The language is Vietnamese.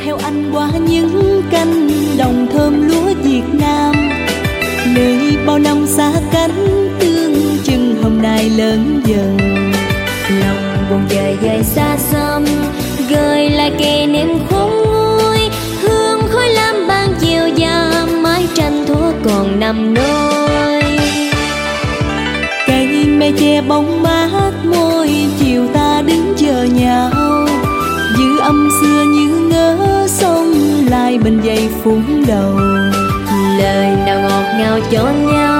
theo anh qua những cánh đồng thơm lúa Việt Nam, nơi bao năm xa cánh tương chừng hôm nay lớn dần. Lòng buồn dời dời xa xăm gợi lại kỷ niệm khôn nguôi, hương khói lam ban chiều già mái tranh thuở còn nằm nôi. Cây me che bóng mát môi chiều ta đứng chờ nhau, giữ âm xưa như ngỡ sông lại bên dây phúng đầu. Lời nào ngọt ngào cho nhau